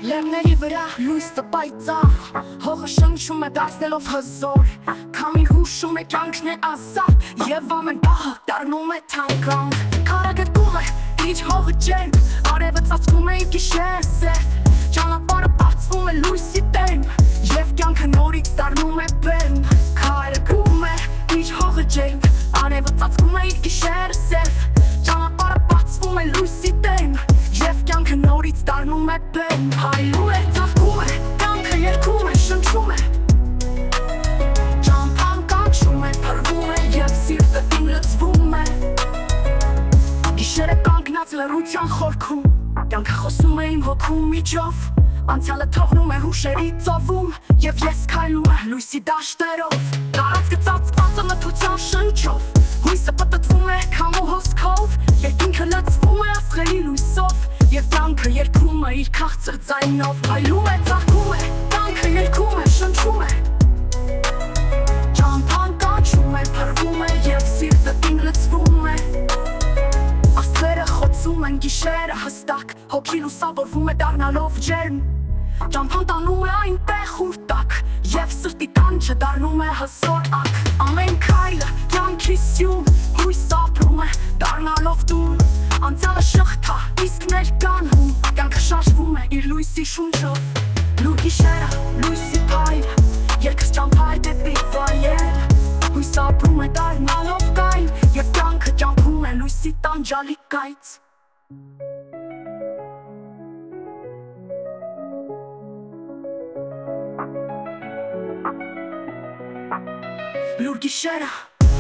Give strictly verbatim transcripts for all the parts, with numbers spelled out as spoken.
Lemների վրա լույսը պայծառ, հողը շնչում է դարձնելով հզոր, քամի հուշում է կյանքն է ազատ, և ամեն պահը դառնում է թանկան։ Քարը գտնում է իր հողը ջերմ, արևը ծածկում է իր գիշերը սև, ճանապարհը բացվում է լույսի դեմ, և կյանքը նորից դառնում է բեմ։ Քարը գտնում է իր հողը ջերմ, արևը ծածկում է իր գիշերը սև, ճանապարհը բացվում է լույսի դեմ, և կյանքը նորից դառնում է բեմ։ Փայլում է, ծաղկում է, կյանքը երգում է, շնչում է, ճամփան կանչում է, փրվում է և սիրտը իմ լցվում է։ Գիշերը կանգնած լռության խորքում, կյանքը խոսում է իմ հոգու միջով, անցյալը թողնում է հուշերի ծովում, և ես քայլում եմ լույսի դաշտերով։ Տարածքը ծածկված է մթության շնչով, հույսը պտտվում է քամու հոսքով, երկինքը լցվում է աստղերի լույսով, և կյանքը երգում է իր քաղցր ձայնով։ Փայլում է, ծաղկում է, կյանքը երգում է, շնչում է, ճամփան կանչում է, փրվում է և սիրտը իմ լցվում է։ Աստղերը խոցում են գիշերը հստակ, հոգին լուսավորվում է դառնալով ջերմ, ճամփան տանում է այնտեղ ուր տակ, և սրտի կանչը դառնում է հզոր ակ։ Ամեն քայլը կյանքի սյուն, հույս ապրում է դառնալով տուն, անցյալը շղթա, իսկ ներկան հում, կյանքը շարժվում է իր լույսի շունչով։ Լուր գիշերը, լույսի փայլը, երգս ճամփա է դեպի վայել, հույս ապրում է դառնալով կայլ, և կյանքը ճամփում է լույսի տանջալի կայծ։ Լուր գիշերը,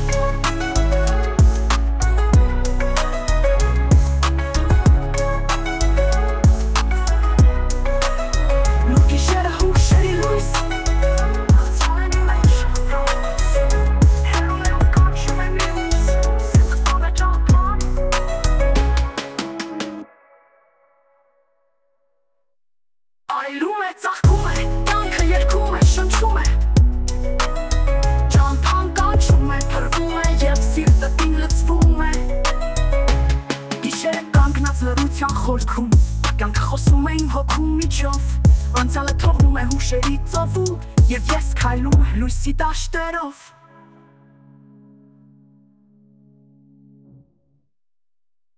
լուր գիշերը հուշերի լույս, անցյալ են մեջ հրոս, հեռում է ու կանչում է մյուս, սրտով է ճամփան։ Այլում է, ծաղկում է, կյանքը երգում է, շնչում է, լռության խորքում, կյանքը խոսում է իմ հոգու միջով, անցյալը թողնում է հուշերի ծովում, և ես քայլում լույսի դաշտերով։